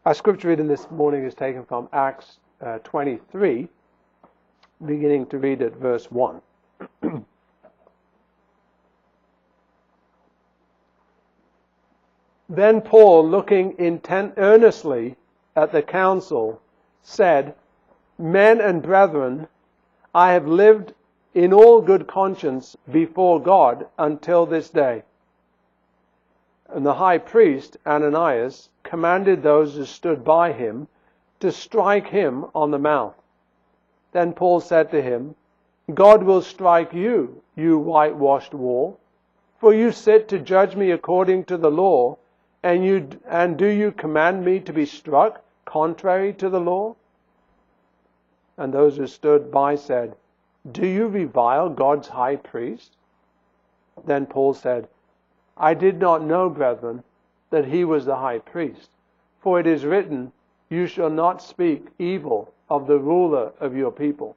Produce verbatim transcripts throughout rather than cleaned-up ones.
Our scripture reading this morning is taken from Acts uh, twenty-three, beginning to read at verse one. Then Paul, looking intent earnestly at the council, said, Men and brethren, I have lived in all good conscience before God until this day. And the high priest, Ananias, commanded those who stood by him to strike him on the mouth. Then Paul said to him, God will strike you, you whitewashed wall, for you sit to judge me according to the law, and you and do you command me to be struck contrary to the law? And those who stood by said, Do you revile God's high priest? Then Paul said, I did not know, brethren, that he was the high priest. For it is written, You shall not speak evil of the ruler of your people.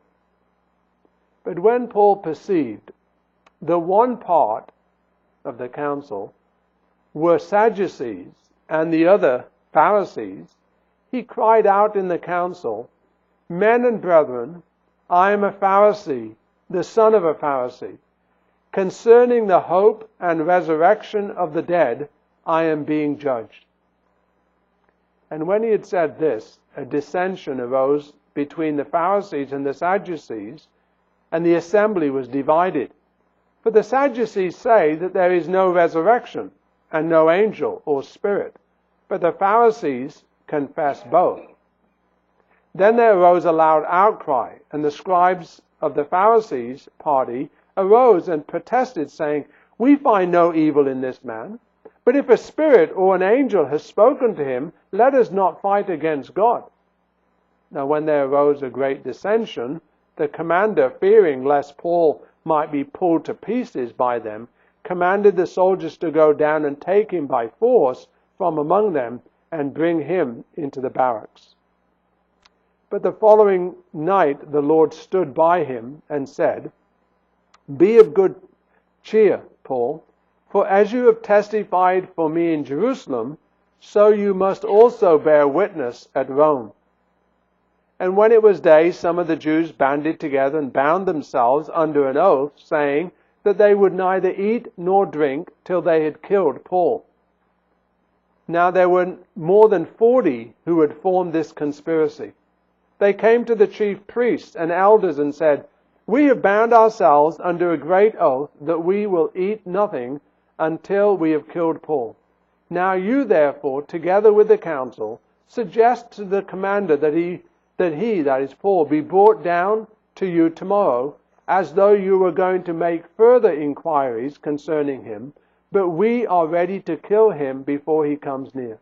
But when Paul perceived the one part of the council were Sadducees and the other Pharisees, he cried out in the council, Men and brethren, I am a Pharisee, the son of a Pharisee. Concerning the hope and resurrection of the dead, I am being judged. And when he had said this, a dissension arose between the Pharisees and the Sadducees, and the assembly was divided. For the Sadducees say that there is no resurrection, and no angel or spirit, but the Pharisees confess both. Then there arose a loud outcry, and the scribes of the Pharisees' party arose and protested, saying, We find no evil in this man, but if a spirit or an angel has spoken to him, let us not fight against God. Now when there arose a great dissension, the commander, fearing lest Paul might be pulled to pieces by them, commanded the soldiers to go down and take him by force from among them and bring him into the barracks. But the following night the Lord stood by him and said, Be of good cheer, Paul, for as you have testified for me in Jerusalem, so you must also bear witness at Rome. And when it was day, some of the Jews banded together and bound themselves under an oath, saying that they would neither eat nor drink till they had killed Paul. Now there were more than forty who had formed this conspiracy. They came to the chief priests and elders and said, We have bound ourselves under a great oath that we will eat nothing until we have killed Paul. Now you therefore, together with the council, suggest to the commander that he, that he, that is Paul, be brought down to you tomorrow, as though you were going to make further inquiries concerning him, but we are ready to kill him before he comes near.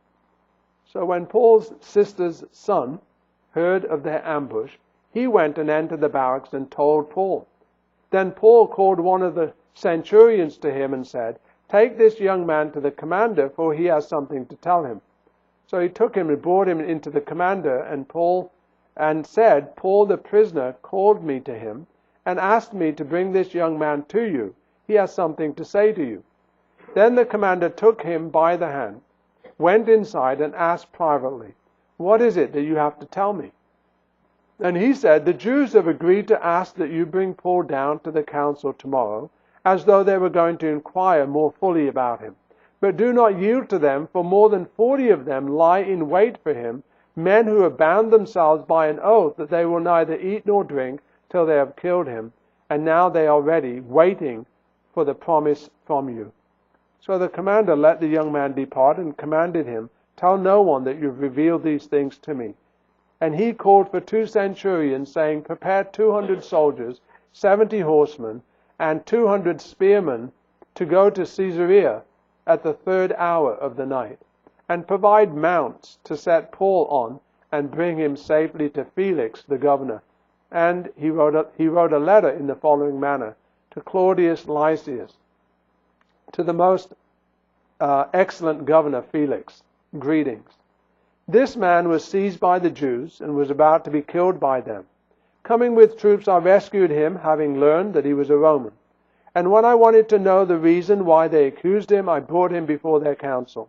So when Paul's sister's son heard of their ambush, he went and entered the barracks and told Paul. Then Paul called one of the centurions to him and said, Take this young man to the commander, for he has something to tell him. So he took him and brought him into the commander, and Paul and said, Paul the prisoner called me to him and asked me to bring this young man to you. He has something to say to you. Then the commander took him by the hand, went inside and asked privately, What is it that you have to tell me? And he said, The Jews have agreed to ask that you bring Paul down to the council tomorrow, as though they were going to inquire more fully about him. But do not yield to them, for more than forty of them lie in wait for him, men who have bound themselves by an oath that they will neither eat nor drink till they have killed him. And now they are ready, waiting for the promise from you. So the commander let the young man depart and commanded him, Tell no one that you have revealed these things to me. And he called for two centurions, saying, Prepare two hundred soldiers, seventy horsemen, and two hundred spearmen to go to Caesarea at the third hour of the night, and provide mounts to set Paul on and bring him safely to Felix the governor. And he wrote a, he wrote a letter in the following manner, to Claudius Lysias, to the most uh, excellent governor Felix, greetings. This man was seized by the Jews and was about to be killed by them. Coming with troops, I rescued him, having learned that he was a Roman. And when I wanted to know the reason why they accused him, I brought him before their council.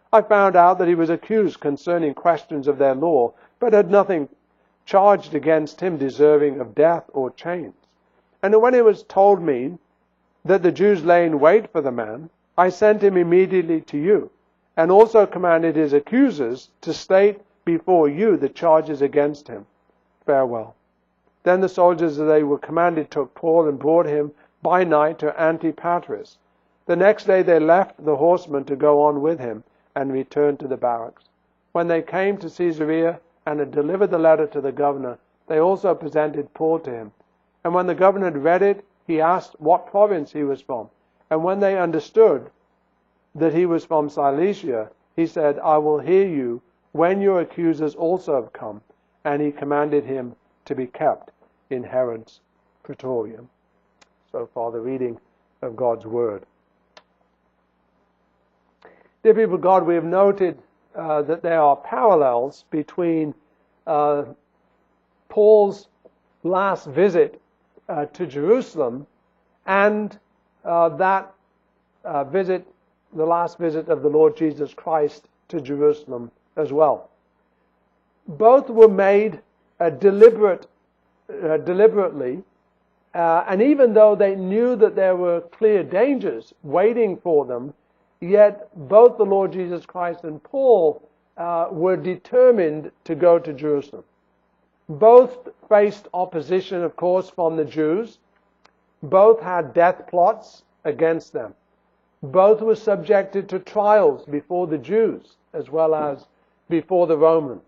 I found out that he was accused concerning questions of their law, but had nothing charged against him deserving of death or chains. And when it was told me that the Jews lay in wait for the man, I sent him immediately to you, and also commanded his accusers to state before you the charges against him. Farewell. Then the soldiers, as they were commanded, took Paul and brought him by night to Antipatris. The next day they left the horsemen to go on with him, and returned to the barracks. When they came to Caesarea and had delivered the letter to the governor, they also presented Paul to him. And when the governor had read it, he asked what province he was from. And when they understood that he was from Cilicia, he said, I will hear you when your accusers also have come. And he commanded him to be kept in Herod's praetorium. So far the reading of God's word. Dear people of God, we have noted uh, that there are parallels between uh, Paul's last visit uh, to Jerusalem and uh, that uh, visit, the last visit of the Lord Jesus Christ to Jerusalem as well. Both were made uh, deliberate, uh, deliberately, uh, and even though they knew that there were clear dangers waiting for them, yet both the Lord Jesus Christ and Paul uh, were determined to go to Jerusalem. Both faced opposition, of course, from the Jews. Both had death plots against them. Both were subjected to trials before the Jews as well as before the Romans.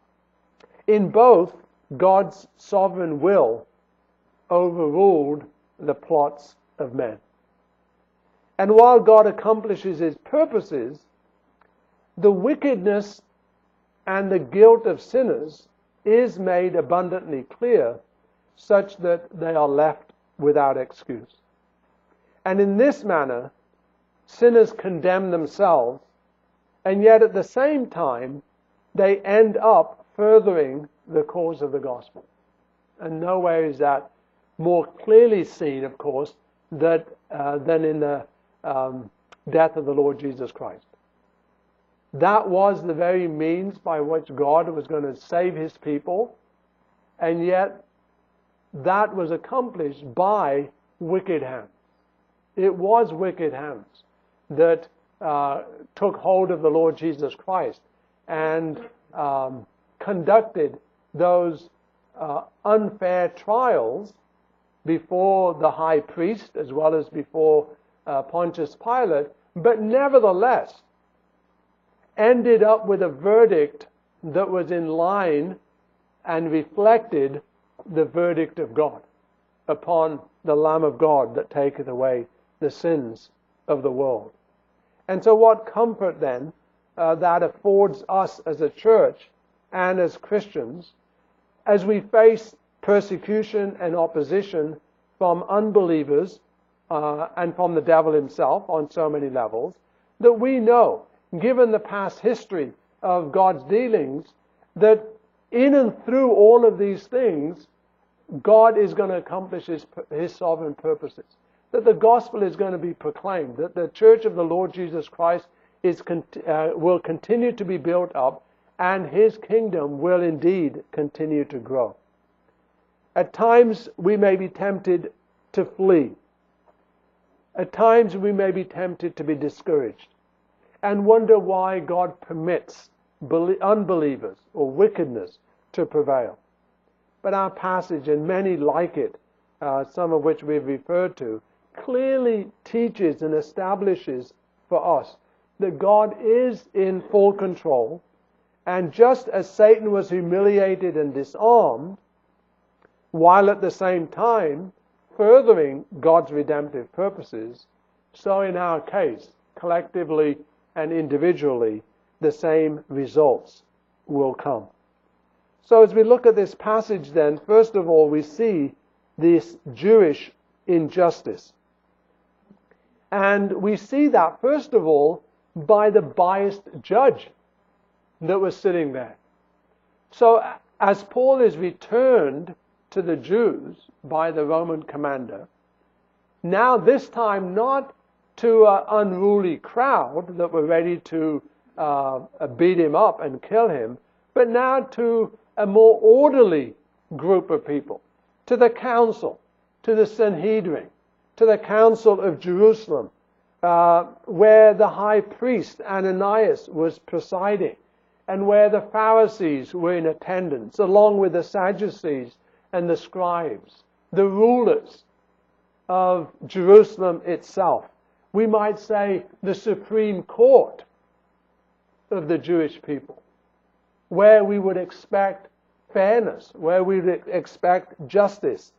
In both, God's sovereign will overruled the plots of men. And while God accomplishes his purposes, the wickedness and the guilt of sinners is made abundantly clear, such that they are left without excuse. And in this manner, sinners condemn themselves, and yet at the same time, they end up furthering the cause of the gospel. And nowhere is that more clearly seen, of course, that, uh, than in the um, death of the Lord Jesus Christ. That was the very means by which God was going to save his people, and yet that was accomplished by wicked hands. It was wicked hands that uh, took hold of the Lord Jesus Christ and um, conducted those uh, unfair trials before the high priest as well as before uh, Pontius Pilate, but nevertheless ended up with a verdict that was in line and reflected the verdict of God upon the Lamb of God that taketh away the sins of the world. And so what comfort then uh, that affords us as a church and as Christians as we face persecution and opposition from unbelievers uh, and from the devil himself on so many levels, that we know, given the past history of God's dealings, that in and through all of these things, God is going to accomplish his, his sovereign purposes. That the gospel is going to be proclaimed. That the church of the Lord Jesus Christ is uh, will continue to be built up, and his kingdom will indeed continue to grow. At times we may be tempted to flee. At times we may be tempted to be discouraged and wonder why God permits unbelievers or wickedness to prevail. But our passage, and many like it, uh, some of which we've referred to, clearly teaches and establishes for us that God is in full control, and just as Satan was humiliated and disarmed, while at the same time furthering God's redemptive purposes, so in our case, collectively and individually, the same results will come. So as we look at this passage then, first of all, we see this Jewish injustice. And we see that, first of all, by the biased judge that was sitting there. So as Paul is returned to the Jews by the Roman commander, now this time not to an unruly crowd that were ready to uh, beat him up and kill him, but now to a more orderly group of people, to the council, to the Sanhedrin, to the council of Jerusalem, uh, where the high priest Ananias was presiding, and where the Pharisees were in attendance, along with the Sadducees and the scribes, the rulers of Jerusalem itself. We might say the Supreme Court of the Jewish people, where we would expect fairness, where we would expect justice.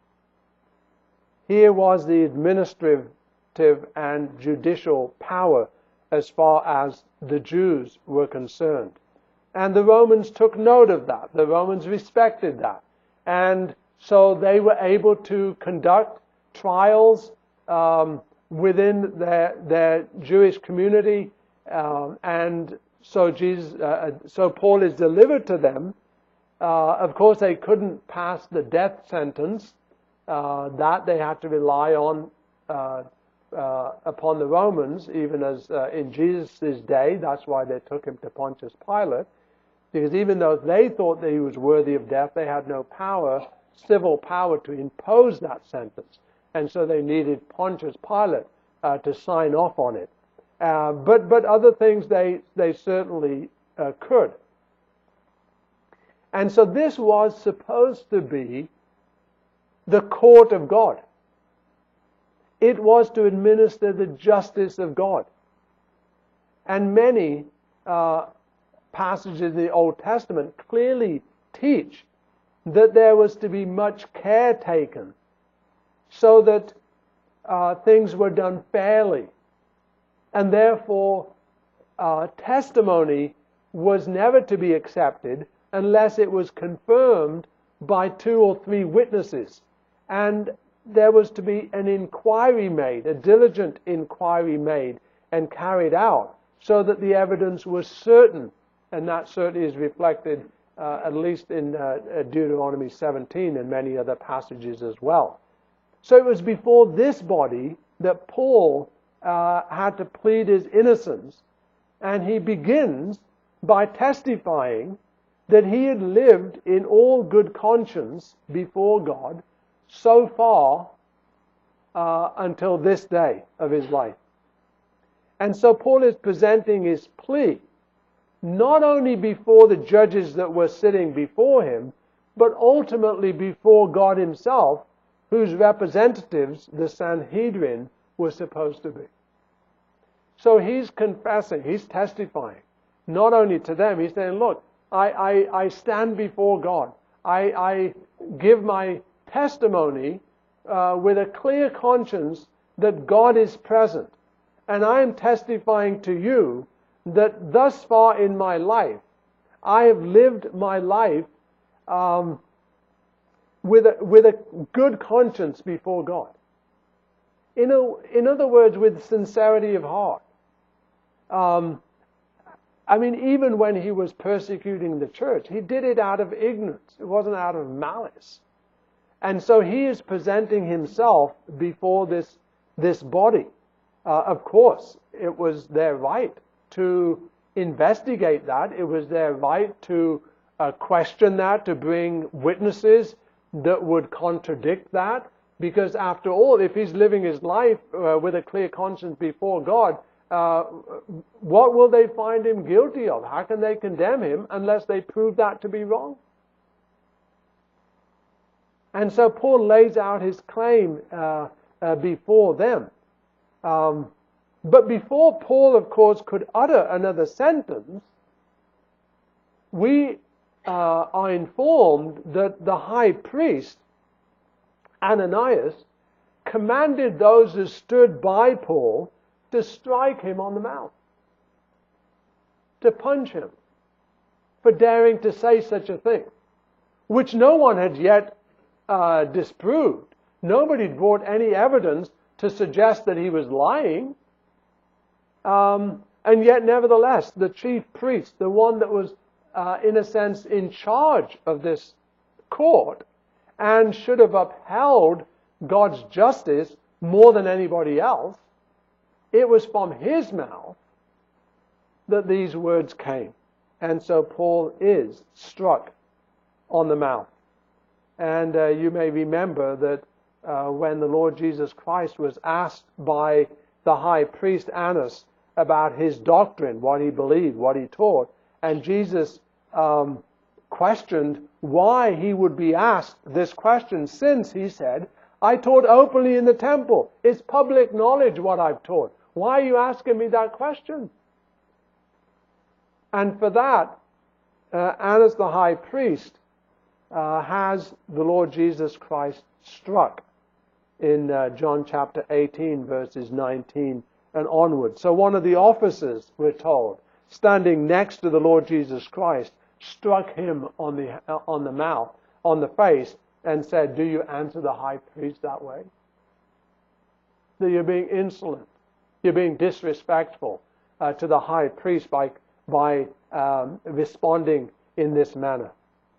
Here was the administrative and judicial power as far as the Jews were concerned. And the Romans took note of that. The Romans respected that. And so they were able to conduct trials um, within their, their Jewish community. Um, and so Jesus, uh, so Paul is delivered to them. Uh, of course, they couldn't pass the death sentence. Uh, that they had to rely on uh, uh, upon the Romans, even as uh, in Jesus' day. That's why they took him to Pontius Pilate, because even though they thought that he was worthy of death, they had no power, civil power, to impose that sentence. And so they needed Pontius Pilate uh, to sign off on it. Uh, but but other things they, they certainly uh, could. And so this was supposed to be the court of God. It was to administer the justice of God. And many uh, passages in the Old Testament clearly teach that there was to be much care taken so that uh, things were done fairly. And therefore, uh, testimony was never to be accepted unless it was confirmed by two or three witnesses. And there was to be an inquiry made, a diligent inquiry made and carried out, so that the evidence was certain. And that certainly is reflected uh, at least in uh, Deuteronomy seventeen and many other passages as well. So it was before this body that Paul uh, had to plead his innocence, and he begins by testifying that he had lived in all good conscience before God so far uh, until this day of his life. And so Paul is presenting his plea not only before the judges that were sitting before him, but ultimately before God himself, whose representatives, the Sanhedrin, were supposed to be. So he's confessing, he's testifying, not only to them, he's saying, look, I, I, I stand before God. I, I give my testimony uh, with a clear conscience that God is present. And I am testifying to you that thus far in my life, I have lived my life um, with, a, with a good conscience before God. In, a, in other words, with sincerity of heart. Um, I mean, even when he was persecuting the church, he did it out of ignorance. It wasn't out of malice. And so he is presenting himself before this, this body. Uh, of course, it was their right to investigate that. It was their right to uh, question that, to bring witnesses that would contradict that. Because after all, if he's living his life uh, with a clear conscience before God, uh, what will they find him guilty of? How can they condemn him unless they prove that to be wrong? And so Paul lays out his claim uh, uh, before them. Um, but before Paul, of course, could utter another sentence, we uh, are informed that the high priest, Ananias, commanded those who stood by Paul to strike him on the mouth, to punch him for daring to say such a thing, which no one had yet uh, disproved. Nobody brought any evidence to suggest that he was lying. Um, and yet, nevertheless, the chief priest, the one that was, uh, in a sense, in charge of this court, and should have upheld God's justice more than anybody else, it was from his mouth that these words came. And so Paul is struck on the mouth. And uh, you may remember that uh, when the Lord Jesus Christ was asked by the high priest Annas about his doctrine, what he believed, what he taught, and Jesus um, questioned why he would be asked this question, since, he said, I taught openly in the temple. It's public knowledge what I've taught. Why are you asking me that question? And for that, uh, Annas the high priest uh, has the Lord Jesus Christ struck in uh, John chapter eighteen, verses nineteen and onward. So one of the officers, we're told, standing next to the Lord Jesus Christ, struck him on the uh, on the mouth, on the face, and said, do you answer the high priest that way? That you're being insolent, you're being disrespectful uh, to the high priest by by um, responding in this manner.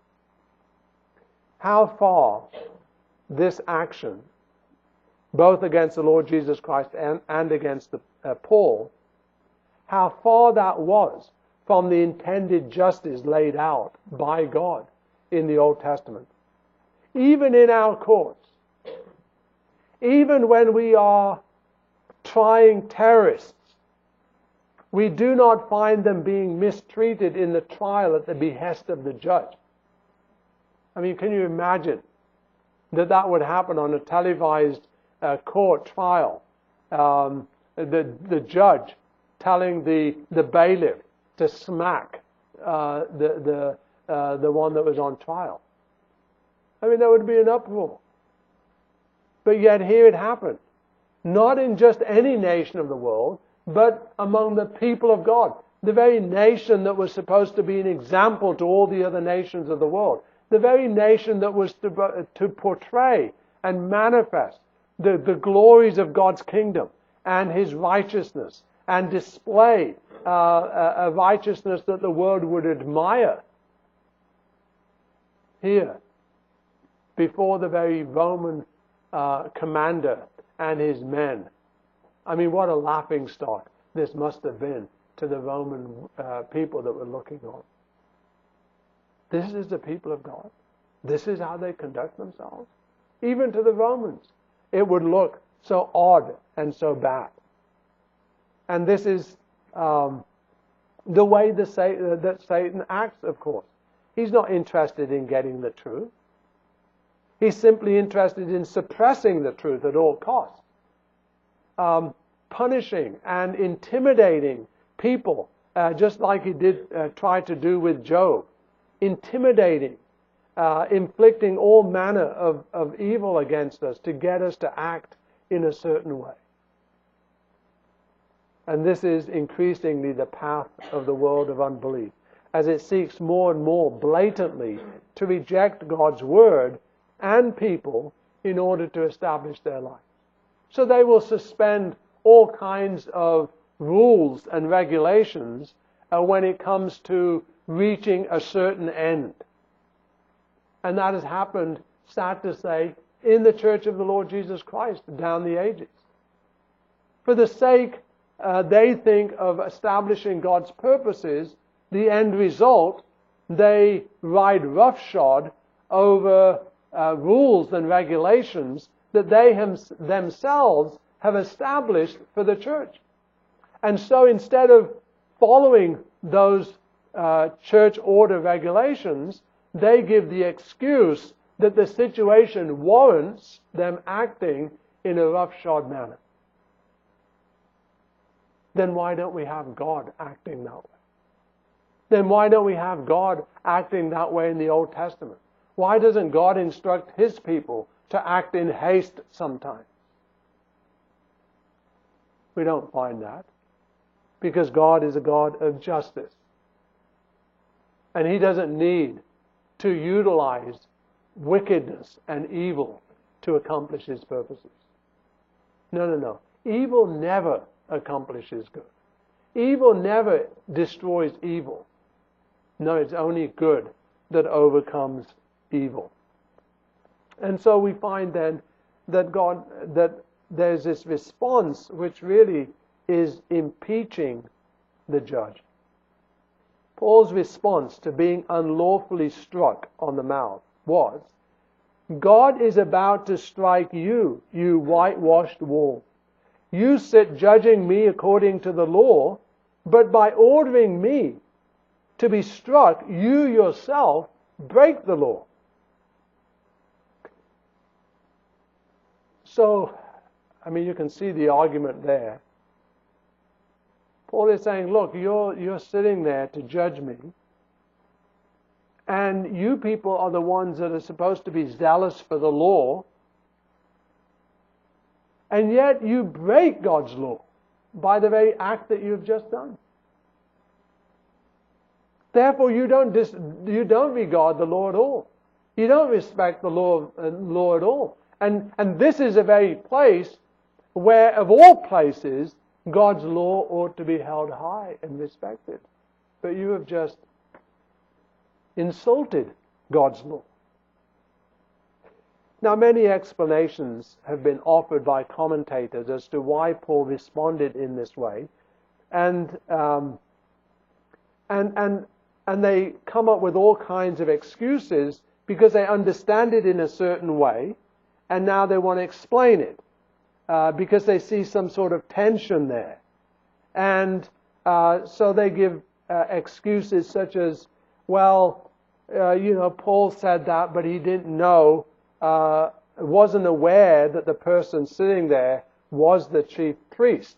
How far this action, both against the Lord Jesus Christ and, and against the, uh, Paul, how far that was from the intended justice laid out by God in the Old Testament. Even in our courts, even when we are trying terrorists, we do not find them being mistreated in the trial at the behest of the judge. I mean, can you imagine that that would happen on a televised uh, court trial? Um, the the judge telling the the bailiff to smack uh, the the uh, the one that was on trial. I mean, there would be an uproar. But yet here it happened, not in just any nation of the world, but among the people of God, the very nation that was supposed to be an example to all the other nations of the world, the very nation that was to, to portray and manifest the, the glories of God's kingdom and His righteousness, and display uh, a, a righteousness that the world would admire. Here, before the very Roman uh, commander and his men. I mean, what a laughing stock this must have been to the Roman uh, people that were looking on. This is the people of God. This is how they conduct themselves. Even to the Romans, it would look so odd and so bad. And this is um, the way the Sa- that Satan acts, of course. He's not interested in getting the truth. He's simply interested in suppressing the truth at all costs. Um, punishing and intimidating people, uh, just like he did uh, try to do with Job. Intimidating, uh, inflicting all manner of, of evil against us to get us to act in a certain way. And this is increasingly the path of the world of unbelief, as it seeks more and more blatantly to reject God's word and people in order to establish their life. So they will suspend all kinds of rules and regulations uh, when it comes to reaching a certain end. And that has happened, sad to say, in the Church of the Lord Jesus Christ down the ages. For the sake, uh, they think, of establishing God's purposes, the end result, they ride roughshod over uh, rules and regulations that they hem- themselves have established for the church. And so instead of following those uh, church order regulations, they give the excuse that the situation warrants them acting in a roughshod manner. Then why don't we have God acting that way? Then why don't we have God acting that way in the Old Testament? Why doesn't God instruct His people to act in haste sometimes? We don't find that, because God is a God of justice. And He doesn't need to utilize wickedness and evil to accomplish His purposes. No, no, no. Evil never accomplishes good. Evil never destroys evil. No, it's only good that overcomes evil. And so we find then that God, that there's this response which really is impeaching the judge. Paul's response to being unlawfully struck on the mouth was, God is about to strike you, you whitewashed wall. You sit judging me according to the law, but by ordering me to be struck, you yourself break the law. So, I mean, you can see the argument there. Paul is saying, look, you're, you're sitting there to judge me, and you people are the ones that are supposed to be zealous for the law, and yet you break God's law by the very act that you've just done. Therefore, you don't dis- you don't regard the law at all. You don't respect the law, uh, law at all. And, and this is a very place where, of all places, God's law ought to be held high and respected. But you have just insulted God's law. Now, many explanations have been offered by commentators as to why Paul responded in this way. And, um, and, and, and they come up with all kinds of excuses because they understand it in a certain way, and now they want to explain it. Uh, because they see some sort of tension there. And uh, so they give uh, excuses such as, well, uh, you know, Paul said that, but he didn't know, uh, wasn't aware that the person sitting there was the chief priest.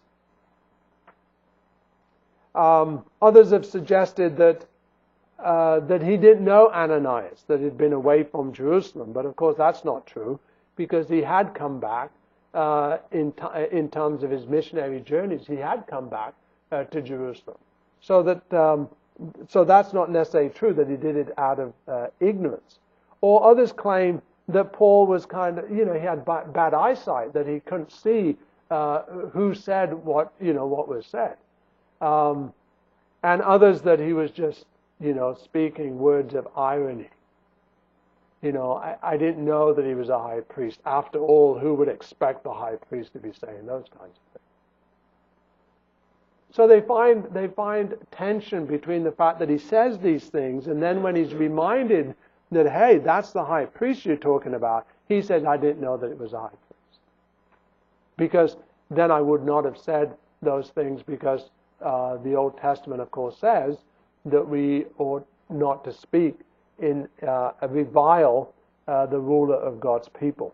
Um, others have suggested that uh, that he didn't know Ananias, that he'd been away from Jerusalem. But of course that's not true, because he had come back. Uh, in, t- in terms of his missionary journeys, he had come back uh, to Jerusalem. So that um, so that's not necessarily true that he did it out of uh, ignorance. Or others claim that Paul was kind of, you know, he had b- bad eyesight, that he couldn't see uh, who said what, you know, what was said. Um, and others that he was just, you know, speaking words of irony. You know, I, I didn't know that he was a high priest. After all, who would expect the high priest to be saying those kinds of things? So they find they find tension between the fact that he says these things, and then when he's reminded that, hey, that's the high priest you're talking about, he says, I didn't know that it was a high priest. Because then I would not have said those things, because uh, the Old Testament, of course, says that we ought not to speak in uh, revile uh, the ruler of God's people.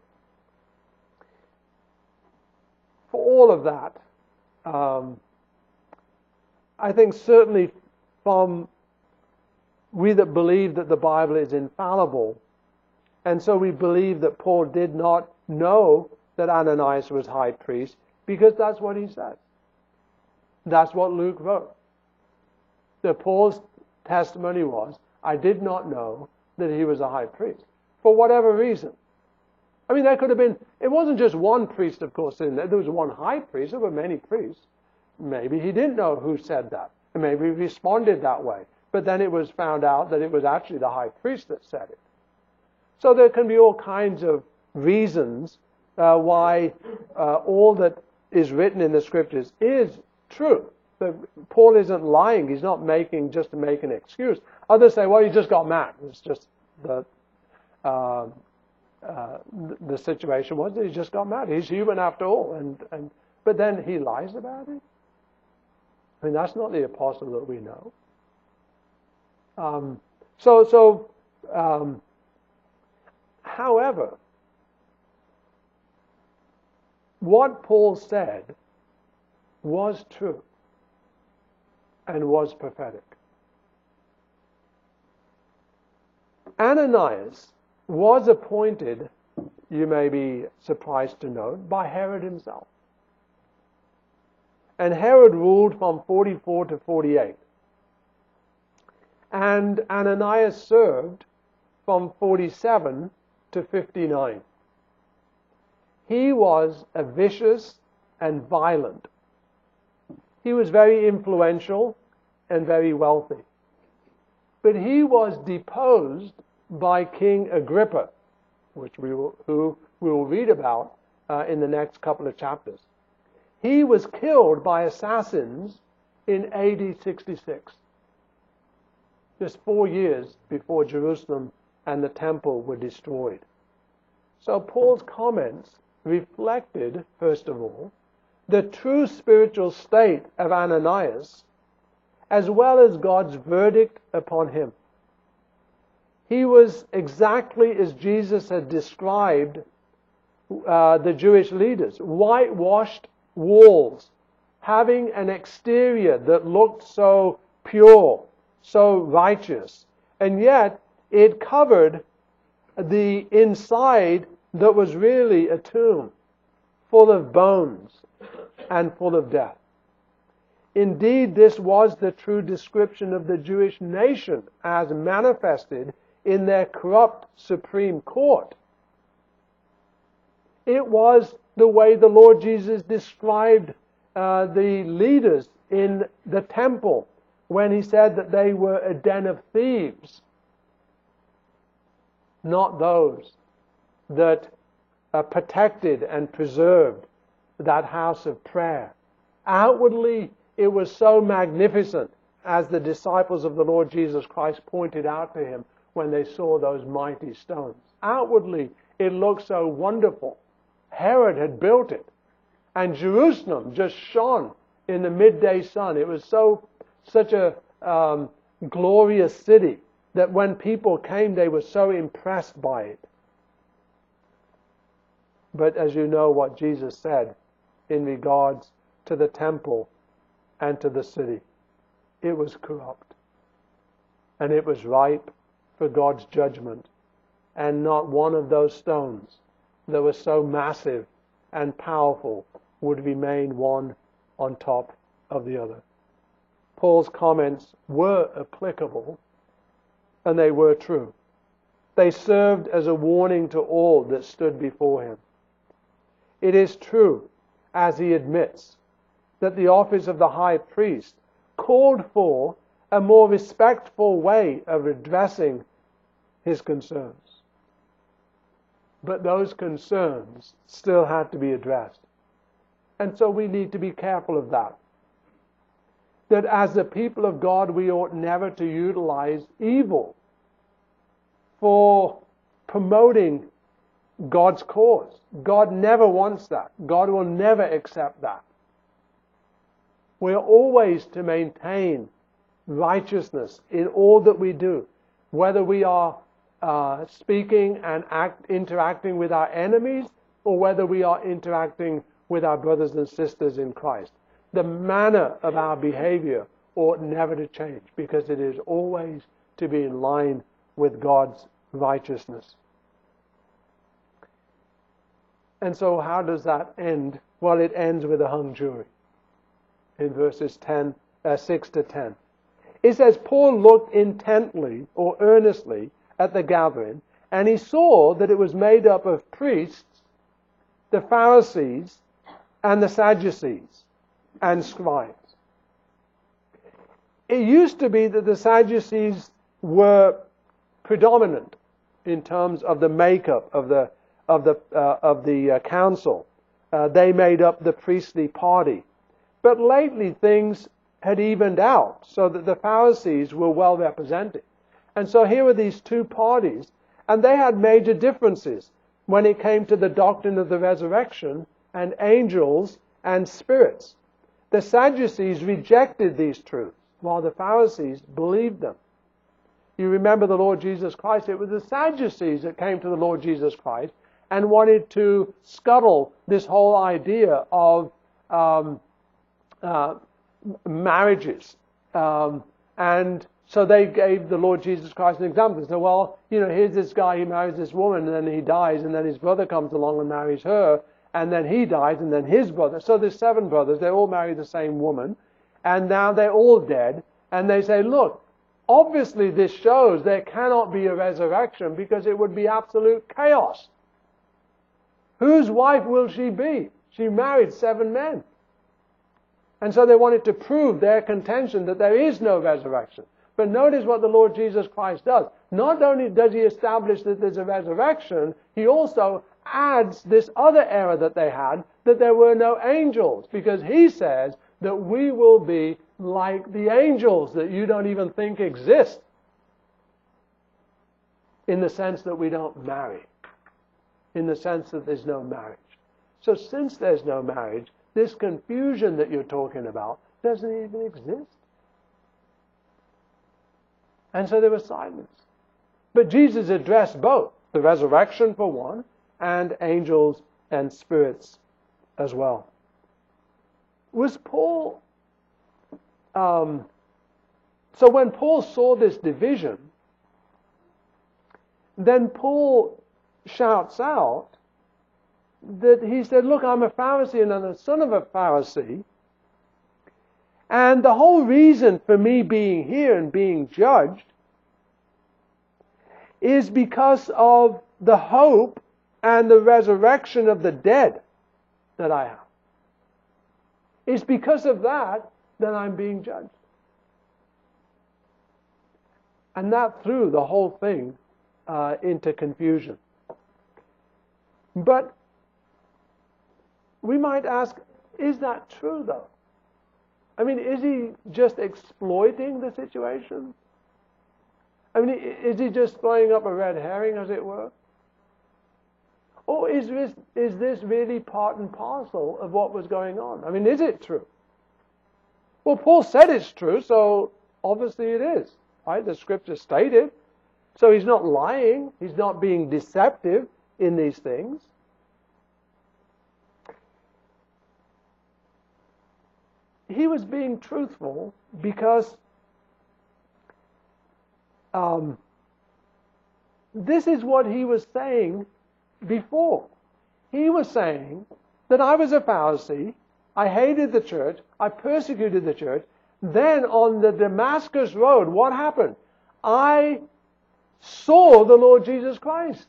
For all of that, um, I think certainly from we that believe that the Bible is infallible, and so we believe that Paul did not know that Ananias was high priest, because that's what he says. That's what Luke wrote. That Paul's testimony was, I did not know that he was a high priest, for whatever reason. I mean, there could have been, it wasn't just one priest, of course, in there. There was one high priest, there were many priests. Maybe he didn't know who said that, and maybe he responded that way. But then it was found out that it was actually the high priest that said it. So there can be all kinds of reasons uh, why uh, all that is written in the Scriptures is true. But Paul isn't lying. He's not making just to make an excuse. Others say, well, he just got mad. It's just the uh, uh, the situation was that he just got mad. He's human after all. And, and but then he lies about it? I mean, that's not the apostle that we know. Um, so, so um, however, what Paul said was true and was prophetic. Ananias was appointed, you may be surprised to note, by Herod himself. And Herod ruled from forty-four to forty-eight. And Ananias served from forty-seven to fifty-nine. He was a vicious and violent. He was very influential and very wealthy. But he was deposed by King Agrippa, which we will, who we will read about uh, in the next couple of chapters. He was killed by assassins in A D sixty-six. just four years before Jerusalem and the temple were destroyed. So Paul's comments reflected, first of all, the true spiritual state of Ananias, as well as God's verdict upon him. He was exactly as Jesus had described uh, the Jewish leaders, whitewashed walls, having an exterior that looked so pure, so righteous, and yet it covered the inside that was really a tomb, full of bones and full of death. Indeed, this was the true description of the Jewish nation as manifested in their corrupt Supreme Court. It was the way the Lord Jesus described uh, the leaders in the temple when he said that they were a den of thieves, not those that uh, protected and preserved that house of prayer. Outwardly, it was so magnificent, as the disciples of the Lord Jesus Christ pointed out to him when they saw those mighty stones. Outwardly, it looked so wonderful. Herod had built it, and Jerusalem just shone in the midday sun. It was so such a um, glorious city that when people came, they were so impressed by it. But as you know what Jesus said in regards to the temple and to the city, it was corrupt. And it was ripe for God's judgment. And not one of those stones that was so massive and powerful would remain one on top of the other. Paul's comments were applicable, and they were true. They served as a warning to all that stood before him. It is true, as he admits, that the office of the high priest called for a more respectful way of addressing his concerns. But those concerns still had to be addressed. And so we need to be careful of that. That as the people of God, we ought never to utilize evil for promoting God's cause. God never wants that. God will never accept that. We're always to maintain righteousness in all that we do, whether we are uh, speaking and act, interacting with our enemies, or whether we are interacting with our brothers and sisters in Christ. The manner of our behavior ought never to change, because it is always to be in line with God's righteousness. And so how does that end? Well, it ends with a hung jury in verses ten, uh, six to ten. It says, Paul looked intently or earnestly at the gathering, and he saw that it was made up of priests, the Pharisees, and the Sadducees, and scribes. It used to be that the Sadducees were predominant in terms of the makeup of the of the uh, of the uh, council. Uh, they made up the priestly party. But lately things had evened out so that the Pharisees were well represented. And so here were these two parties, and they had major differences when it came to the doctrine of the resurrection and angels and spirits. The Sadducees rejected these truths, while the Pharisees believed them. You remember the Lord Jesus Christ, it was the Sadducees that came to the Lord Jesus Christ and wanted to scuttle this whole idea of um, uh, marriages. Um, and so they gave the Lord Jesus Christ an example. They said, well, you know, here's this guy, he marries this woman, and then he dies, and then his brother comes along and marries her, and then he dies, and then his brother. So there's seven brothers, they all marry the same woman, and now they're all dead, and they say, look, obviously this shows there cannot be a resurrection because it would be absolute chaos. Whose wife will she be? She married seven men. And so they wanted to prove their contention that there is no resurrection. But notice what the Lord Jesus Christ does. Not only does he establish that there's a resurrection, he also adds this other error that they had, that there were no angels. Because he says that we will be like the angels that you don't even think exist. in the sense that we don't marry, in the sense that there's no marriage. So since there's no marriage, this confusion that you're talking about doesn't even exist. And so there was silence. But Jesus addressed both, the resurrection for one, and angels and spirits as well. Was Paul... Um, so when Paul saw this division, then Paul shouts out that he said, look, I'm a Pharisee and I'm the son of a Pharisee. And the whole reason for me being here and being judged is because of the hope and the resurrection of the dead that I have. It's because of that that I'm being judged. And that threw the whole thing uh, into confusion. But we might ask, is that true though? I mean, is he just exploiting the situation? I mean, is he just throwing up a red herring, as it were? Or is this, is this really part and parcel of what was going on? I mean, is it true? Well, Paul said it's true, so obviously it is. Right? The scripture stated. So he's not lying. He's not being deceptive in these things. He was being truthful because um, this is what he was saying before. He was saying that I was a Pharisee, I hated the church, I persecuted the church. Then on the Damascus road, what happened? I saw the Lord Jesus Christ.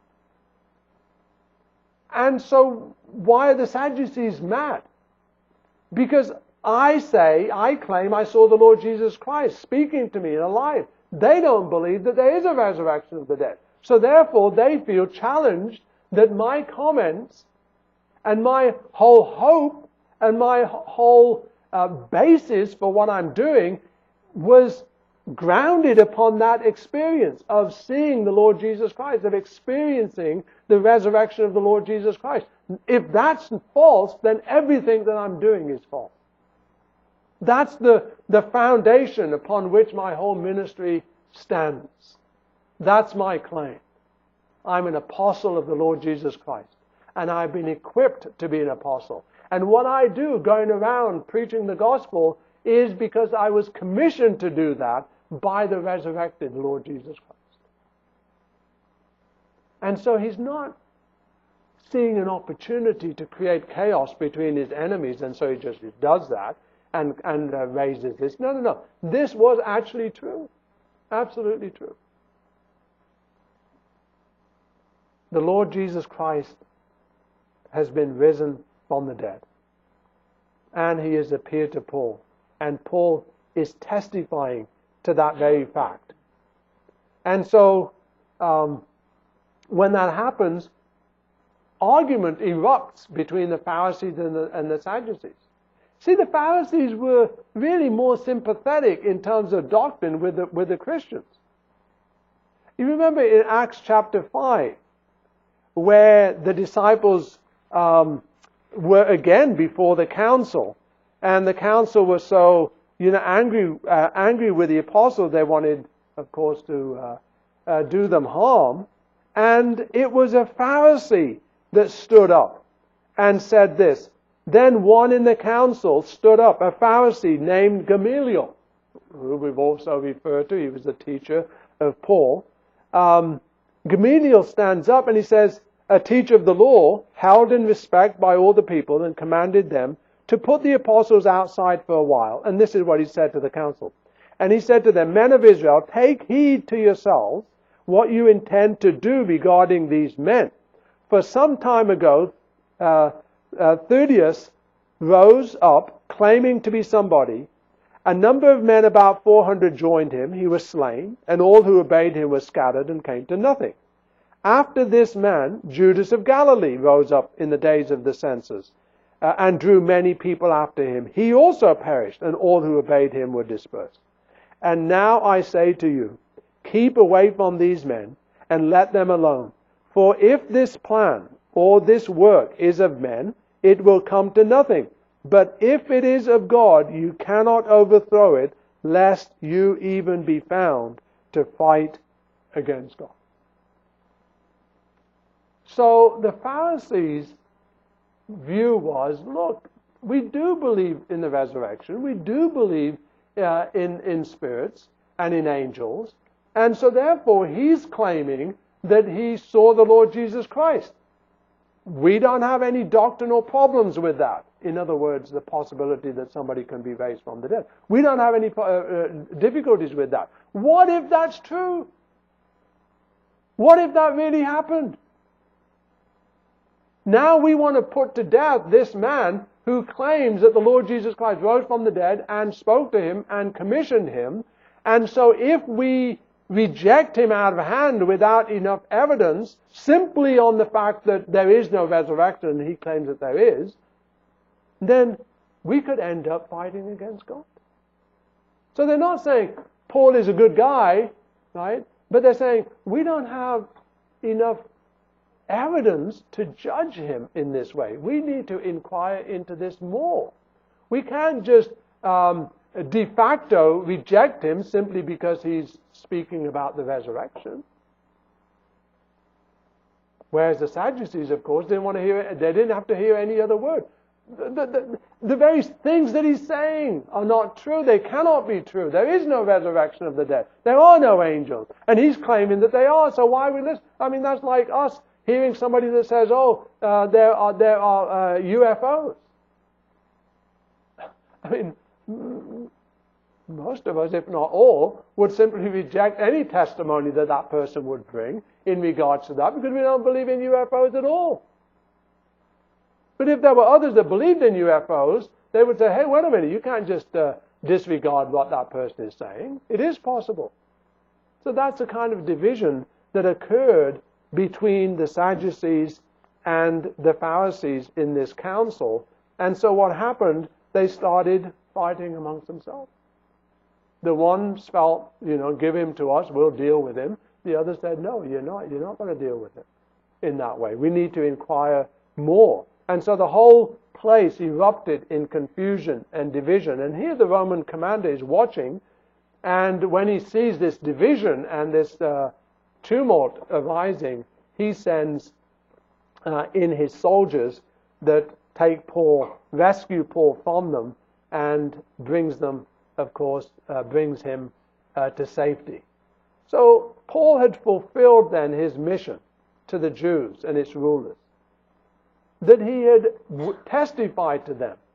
And so why are the Sadducees mad? Because I say, I claim I saw the Lord Jesus Christ speaking to me and alive. They don't believe that there is a resurrection of the dead. So therefore they feel challenged that my comments and my whole hope and my whole uh, basis for what I'm doing was grounded upon that experience of seeing the Lord Jesus Christ, of experiencing the resurrection of the Lord Jesus Christ. If that's false, then everything that I'm doing is false. That's the, the foundation upon which my whole ministry stands. That's my claim. I'm an apostle of the Lord Jesus Christ. And I've been equipped to be an apostle. And what I do going around preaching the gospel is because I was commissioned to do that by the resurrected Lord Jesus Christ. And so he's not seeing an opportunity to create chaos between his enemies, and so he just does that and, and uh, raises this. No, no, no. This was actually true. Absolutely true. The Lord Jesus Christ has been risen from the dead. And he has appeared to Paul. And Paul is testifying to that very fact. And so, um, when that happens, argument erupts between the Pharisees and the, and the Sadducees. See, the Pharisees were really more sympathetic in terms of doctrine with the, with the Christians. You remember in Acts chapter five, where the disciples um, were again before the council, and the council was so, you know, angry, uh, angry with the apostles. They wanted, of course, to uh, uh, do them harm. And it was a Pharisee that stood up and said this. Then one in the council stood up, a Pharisee named Gamaliel, who we've also referred to. He was the teacher of Paul. Um, Gamaliel stands up and he says, a teacher of the law, held in respect by all the people, and commanded them to put the apostles outside for a while. And this is what he said to the council. And he said to them, men of Israel, take heed to yourselves what you intend to do regarding these men. For some time ago, uh, uh, Theudas rose up, claiming to be somebody. A number of men, about four hundred, joined him. He was slain, and all who obeyed him were scattered and came to nothing. After this man, Judas of Galilee rose up in the days of the census, uh, and drew many people after him. He also perished, and all who obeyed him were dispersed. And now I say to you, keep away from these men, and let them alone. For if this plan or this work is of men, it will come to nothing. But if it is of God, you cannot overthrow it, lest you even be found to fight against God. So the Pharisees' view was, look, we do believe in the resurrection. We do believe uh, in, in spirits and in angels. And so therefore he's claiming that he saw the Lord Jesus Christ. We don't have any doctrinal problems with that. In other words, the possibility that somebody can be raised from the dead. We don't have any uh, uh, difficulties with that. What if that's true? What if that really happened? Now we want to put to death this man who claims that the Lord Jesus Christ rose from the dead and spoke to him and commissioned him. And so if we reject him out of hand without enough evidence, simply on the fact that there is no resurrection and he claims that there is, then we could end up fighting against God. So they're not saying Paul is a good guy, right? But they're saying we don't have enough evidence to judge him in this way. We need to inquire into this more. We can't just um, de facto reject him simply because he's speaking about the resurrection. Whereas the Sadducees, of course, didn't want to hear it. They didn't have to hear any other word. The, the, the very things that he's saying are not true. They cannot be true. There is no resurrection of the dead. There are no angels. And he's claiming that they are. So why we listen? I mean, that's like us hearing somebody that says, oh, uh, there are, there are uh, U F Os. I mean, most of us, if not all, would simply reject any testimony that that person would bring in regards to that because we don't believe in U F Os at all. But if there were others that believed in U F Os, they would say, hey, wait a minute, you can't just uh, disregard what that person is saying. It is possible. So that's the kind of division that occurred between the Sadducees and the Pharisees in this council. And so what happened, they started fighting amongst themselves. The ones felt, you know, give him to us, we'll deal with him. The others said, no, you're not. You're not going to deal with him in that way. We need to inquire more. And so the whole place erupted in confusion and division. And here the Roman commander is watching, and when he sees this division and this uh, tumult arising, he sends uh, in his soldiers that take Paul, rescue Paul from them, and brings them, of course, uh, brings him uh, to safety. So Paul had fulfilled then his mission to the Jews and its rulers, that he had testified to them.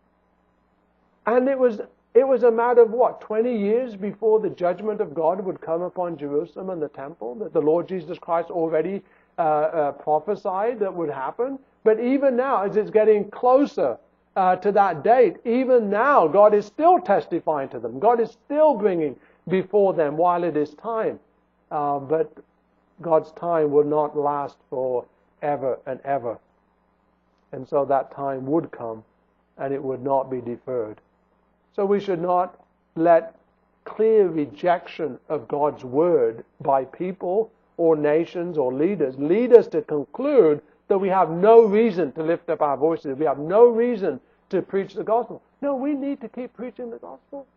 And it was it was a matter of what, twenty years before the judgment of God would come upon Jerusalem and the temple, that the Lord Jesus Christ already uh, uh, prophesied that would happen. But even now, as it's getting closer uh, to that date, even now God is still testifying to them. God is still bringing before them while it is time. Uh, but God's time will not last for ever and ever. And so that time would come, and it would not be deferred. So we should not let clear rejection of God's word by people or nations or leaders lead us to conclude that we have no reason to lift up our voices. We have no reason to preach the gospel. No, we need to keep preaching the gospel.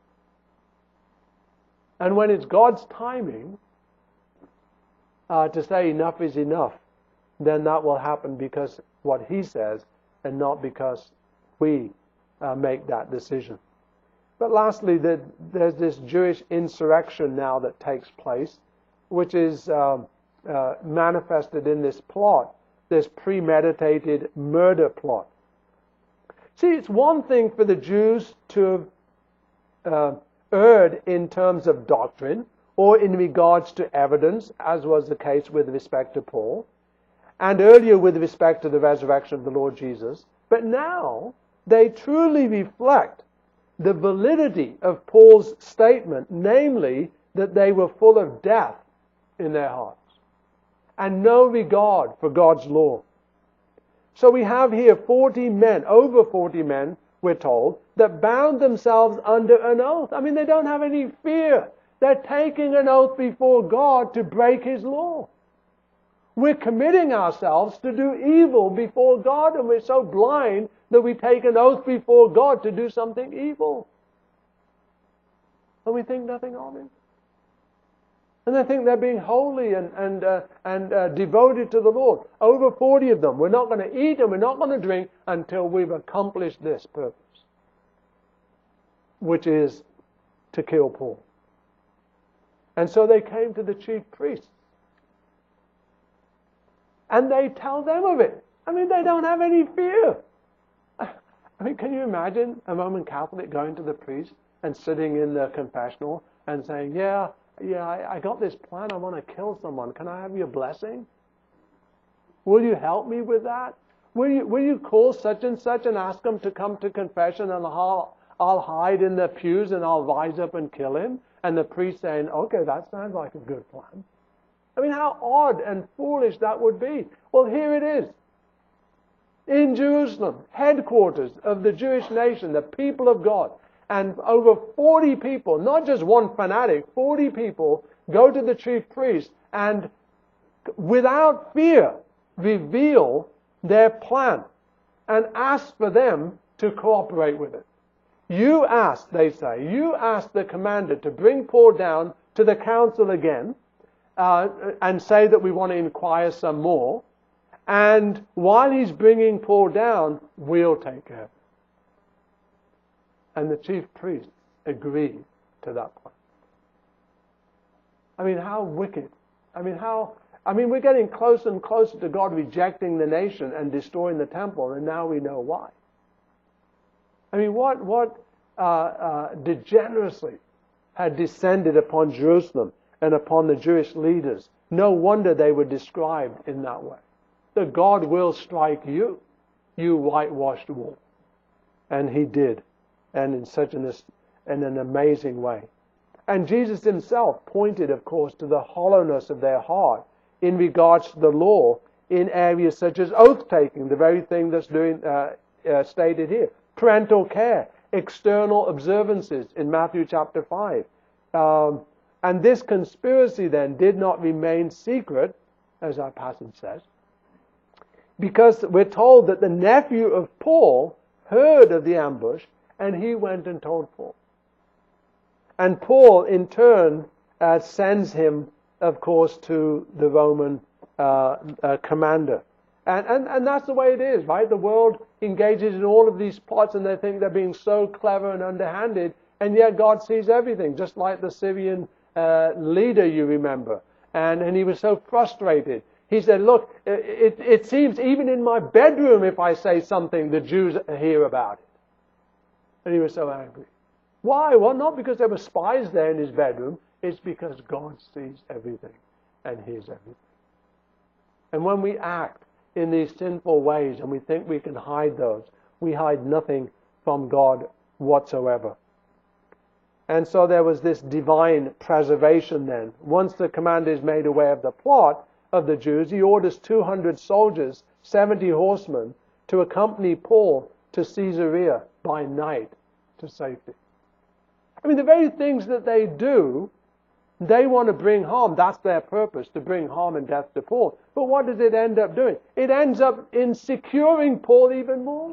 And when it's God's timing uh, to say enough is enough, then that will happen because what he says and not because we uh, make that decision. But lastly, the, there's this Jewish insurrection now that takes place, which is um, uh, manifested in this plot, this premeditated murder plot. See, it's one thing for the Jews to have uh, erred in terms of doctrine or in regards to evidence, as was the case with respect to Paul, and earlier with respect to the resurrection of the Lord Jesus. But now they truly reflect the validity of Paul's statement, namely that they were full of death in their hearts and no regard for God's law. So we have here forty men, over forty men, we're told, that bound themselves under an oath. I mean, they don't have any fear. They're taking an oath before God to break His law. We're committing ourselves to do evil before God, and we're so blind that we take an oath before God to do something evil. And we think nothing of Him. And they think they're being holy and, and, uh, and uh, devoted to the Lord. Over forty of them. We're not going to eat and we're not going to drink until we've accomplished this purpose, which is to kill Paul. And so they came to the chief priests. And they tell them of it. I mean, they don't have any fear. I mean, can you imagine a Roman Catholic going to the priest and sitting in the confessional and saying, yeah, yeah, I, I got this plan, I want to kill someone. Can I have your blessing? Will you help me with that? Will you, will you call such and such and ask them to come to confession, and I'll, I'll hide in the pews and I'll rise up and kill him? And the priest saying, okay, that sounds like a good plan. I mean, how odd and foolish that would be. Well, here it is. In Jerusalem, headquarters of the Jewish nation, the people of God, and over forty people, not just one fanatic, forty people go to the chief priest and without fear reveal their plan and ask for them to cooperate with it. You ask, they say, you ask the commander to bring Paul down to the council again uh, and say that we want to inquire some more. And while he's bringing Paul down, we'll take care of it. And the chief priests agreed to that plan. I mean, how wicked. I mean, how... I mean, we're getting closer and closer to God rejecting the nation and destroying the temple, and now we know why. I mean, what, what uh, uh, degeneracy had descended upon Jerusalem and upon the Jewish leaders. No wonder they were described in that way. That God will strike you, you whitewashed wall. And He did. And in such an, in an amazing way. And Jesus Himself pointed, of course, to the hollowness of their heart in regards to the law in areas such as oath-taking, the very thing that's doing, uh, uh, stated here. Parental care, external observances in Matthew chapter five. Um, and this conspiracy then did not remain secret, as our passage says, because we're told that the nephew of Paul heard of the ambush, and he went and told Paul. And Paul, in turn, uh, sends him, of course, to the Roman uh, uh, commander. And, and, and that's the way it is, right? The world engages in all of these plots, and they think they're being so clever and underhanded, and yet God sees everything, just like the Syrian uh, leader, you remember. And, and he was so frustrated. He said, look, it, it seems even in my bedroom, if I say something, the Jews hear about it. And he was so angry. Why? Well, not because there were spies there in his bedroom. It's because God sees everything and hears everything. And when we act in these sinful ways and we think we can hide those, we hide nothing from God whatsoever. And so there was this divine preservation then. Once the commander is made aware of the plot of the Jews, he orders two hundred soldiers, seventy horsemen, to accompany Paul to Caesarea by night to safety. I mean, the very things that they do, they want to bring harm. That's their purpose, to bring harm and death to Paul. But what does it end up doing? It ends up in securing Paul even more.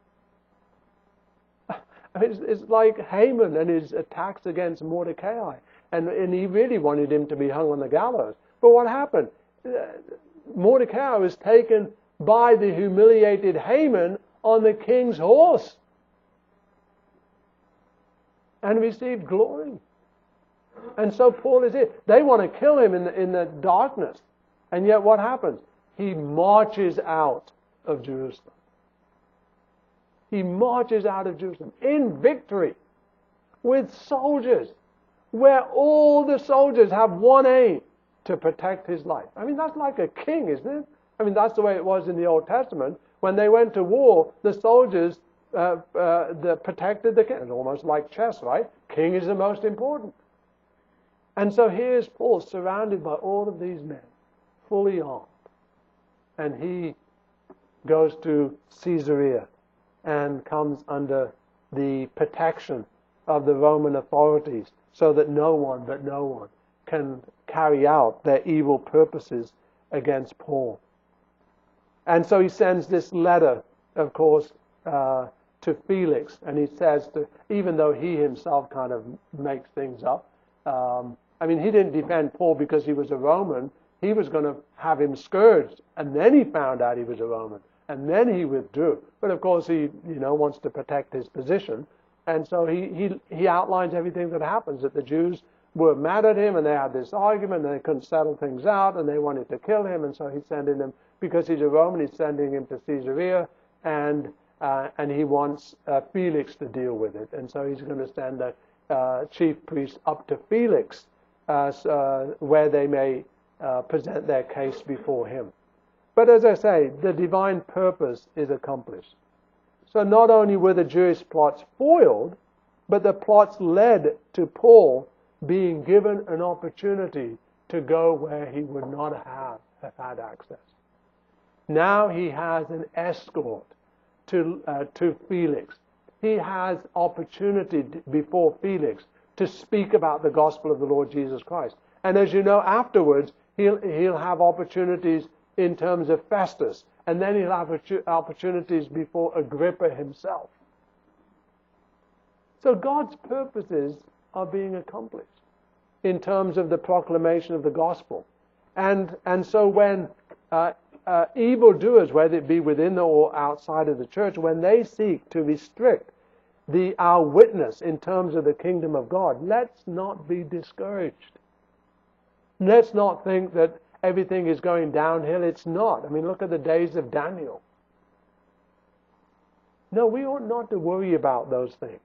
It's, it's like Haman and his attacks against Mordecai. And, and he really wanted him to be hung on the gallows. But what happened? Mordecai was taken by the humiliated Haman on the king's horse and received glory. And so Paul is here. They want to kill him in the, in the darkness. And yet what happens? He marches out of Jerusalem. He marches out of Jerusalem in victory with soldiers, where all the soldiers have one aim: to protect his life. I mean, that's like a king, isn't it? I mean, that's the way it was in the Old Testament. When they went to war, the soldiers uh, uh, the protected the king. It's almost like chess, right? King is the most important. And so here's Paul surrounded by all of these men, fully armed. And he goes to Caesarea and comes under the protection of the Roman authorities so that no one, but no one, can carry out their evil purposes against Paul. And so he sends this letter, of course, uh, to Felix, and he says, to, even though he himself kind of makes things up, um, I mean, he didn't defend Paul because he was a Roman. He was going to have him scourged, and then he found out he was a Roman, and then he withdrew. But of course, he, you know, wants to protect his position, and so he he he outlines everything that happens. That the Jews were mad at him, and they had this argument, and they couldn't settle things out, and they wanted to kill him, and so he's sending him, because he's a Roman, he's sending him to Caesarea, and uh, and he wants uh, Felix to deal with it, and so he's going to send the uh, chief priest up to Felix, uh, uh, where they may uh, present their case before him. But as I say, the divine purpose is accomplished. So not only were the Jewish plots foiled, but the plots led to Paul being given an opportunity to go where he would not have, have had access. Now he has an escort to uh, to Felix. He has opportunity before Felix to speak about the gospel of the Lord Jesus Christ. And as you know, afterwards, he'll, he'll have opportunities in terms of Festus, and then he'll have opportunities before Agrippa himself. So God's purposes are being accomplished in terms of the proclamation of the gospel. And and so when uh, uh, evildoers, whether it be within or outside of the church, when they seek to restrict the our witness in terms of the kingdom of God, let's not be discouraged. Let's not think that everything is going downhill. It's not. I mean, look at the days of Daniel. No, we ought not to worry about those things.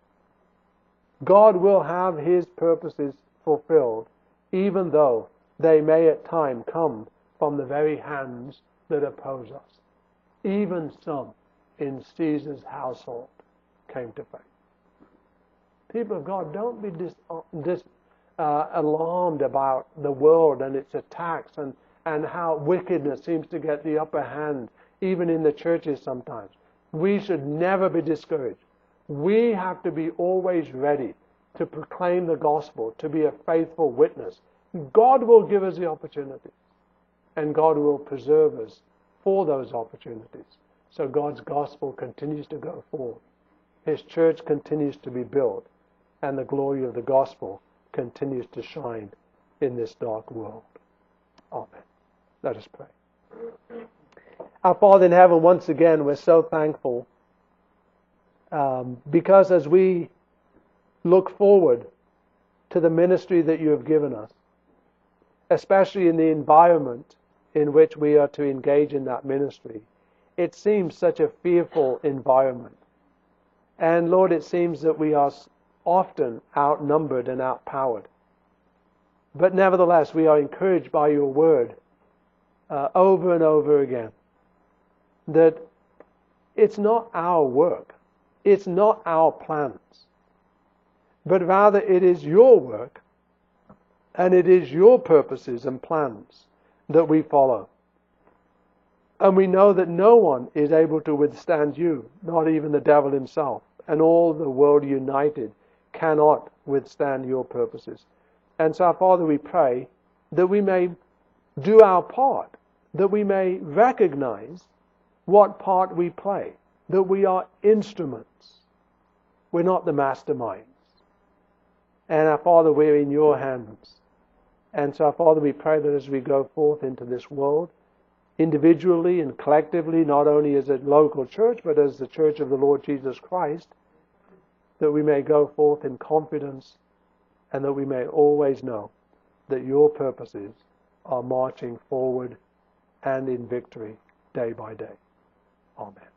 God will have His purposes fulfilled, even though they may at times come from the very hands that oppose us. Even some in Caesar's household came to faith. People of God, don't be dis, dis, uh, alarmed about the world and its attacks and, and how wickedness seems to get the upper hand, even in the churches sometimes. We should never be discouraged. We have to be always ready to proclaim the gospel, to be a faithful witness. God will give us the opportunities, and God will preserve us for those opportunities. So God's gospel continues to go forward. His church continues to be built, and the glory of the gospel continues to shine in this dark world. Amen. Let us pray. Our Father in heaven, once again, we're so thankful um, because as we look forward to the ministry that you have given us, especially in the environment in which we are to engage in that ministry, it seems such a fearful environment. And Lord, it seems that we are often outnumbered and outpowered. But nevertheless, we are encouraged by your word uh, over and over again that it's not our work, it's not our plans, but rather it is your work and it is your purposes and plans that we follow. And we know that no one is able to withstand you, not even the devil himself, and all the world united cannot withstand your purposes. And so, our Father, we pray that we may do our part, that we may recognize what part we play, that we are instruments. We're not the masterminds. And our Father, we're in your hands. And so, our Father, we pray that as we go forth into this world, individually and collectively, not only as a local church, but as the church of the Lord Jesus Christ, that we may go forth in confidence and that we may always know that your purposes are marching forward and in victory day by day. Amen.